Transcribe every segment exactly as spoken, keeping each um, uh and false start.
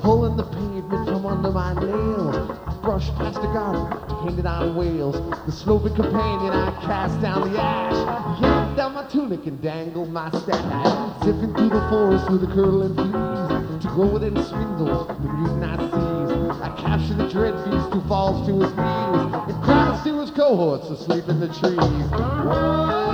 hole in the pavement from under my nail. I brush past a garden, painted on wheels. The Slovak companion, I cast down the ash, yanked down my tunic and dangled my stash. Zipping through the forest with a curdling fleas, to grow within swindles, the mutant I seize. I capture the dread beast who falls to his knees, and cries to his cohorts asleep in the trees.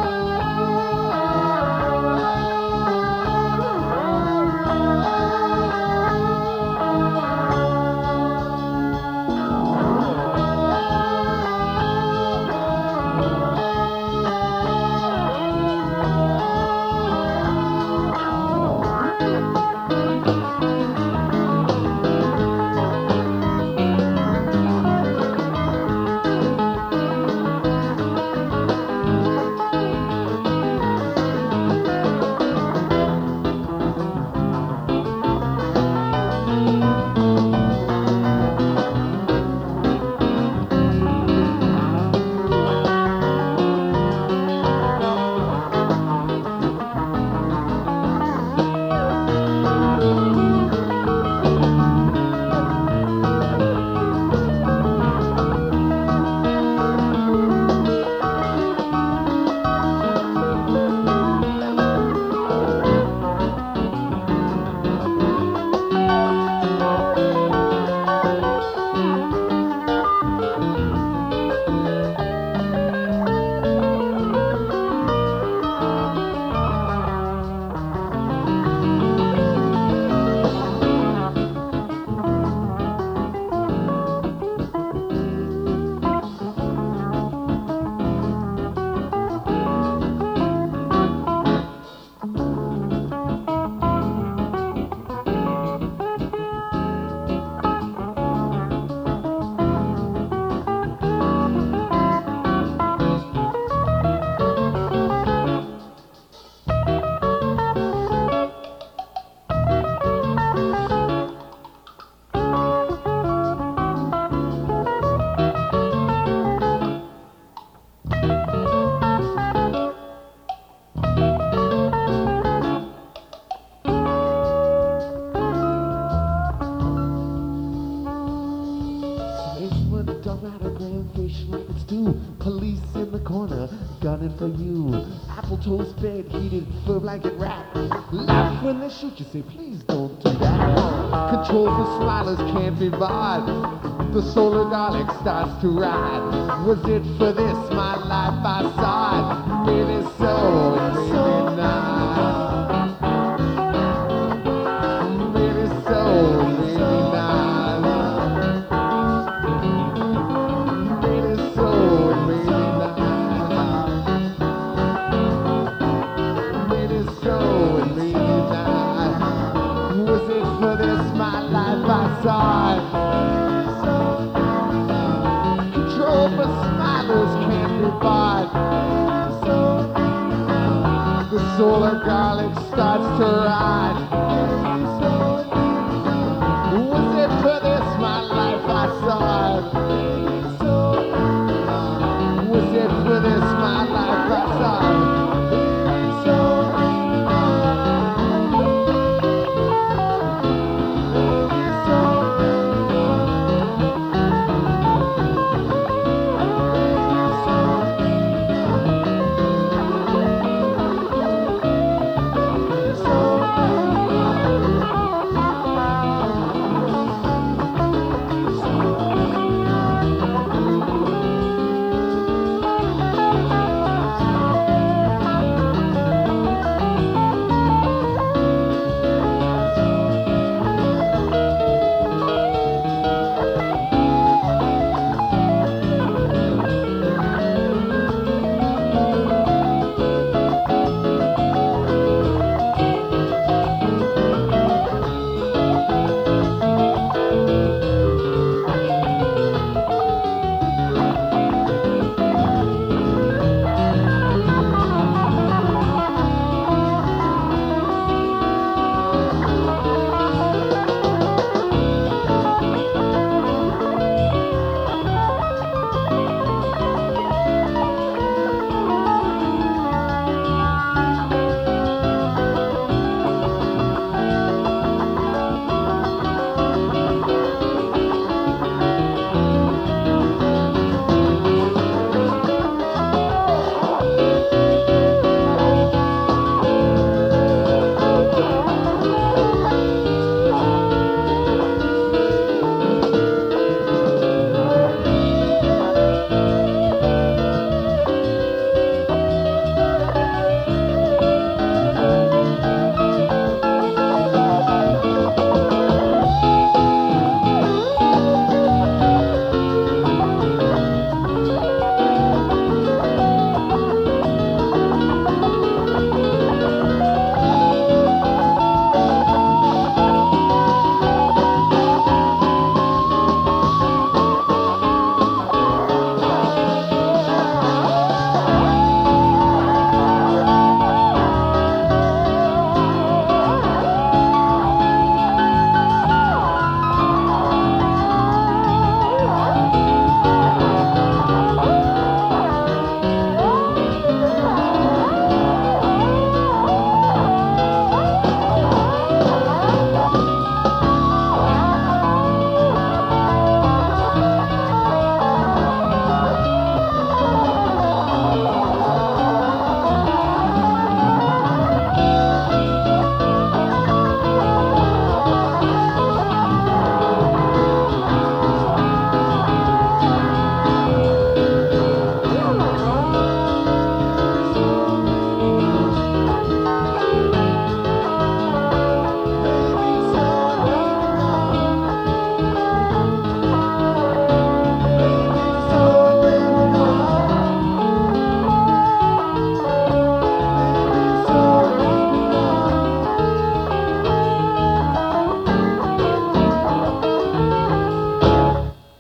Police in the corner, gunning for you. Apple toast bed, heated fur blanket wrap. Laugh when they shoot you, say please don't do that. Control for smilers can't be barred. The solar Dalek starts to ride. Was it for this my life I sighed? Maybe so, maybe not. Maybe so, maybe not. Maybe so, maybe not. Maybe so, and maybe not. Was it for this my life I sighed? Control for smilers can't be barred. The solar garlic starts to ride.